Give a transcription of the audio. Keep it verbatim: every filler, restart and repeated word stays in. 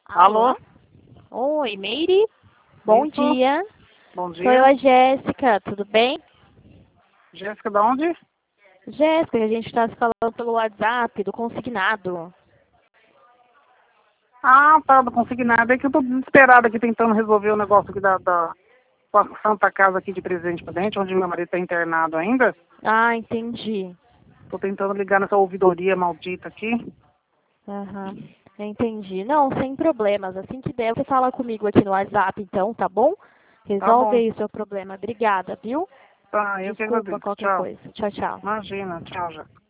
Alô? Oi, Meire. Bom Isso. dia. Bom Sou eu, dia. a Jéssica. Tudo bem? Jéssica, da onde? Jéssica, a gente está se falando pelo WhatsApp do consignado. Ah, tá, do consignado. É que eu tô desesperada aqui tentando resolver o negócio aqui da, da com a Santa Casa aqui de Presidente Prudente, onde meu marido tá internado ainda. Ah, entendi. Tô tentando ligar nessa ouvidoria maldita aqui. Aham, entendi. Não, sem problemas. Assim que der, você fala comigo aqui no WhatsApp, então, tá bom? Tá Resolve bom. aí o seu problema. Obrigada, viu? Tá, eu que Desculpa agradeço. qualquer Tchau. coisa. Tchau, tchau. Imagina. Tchau, já.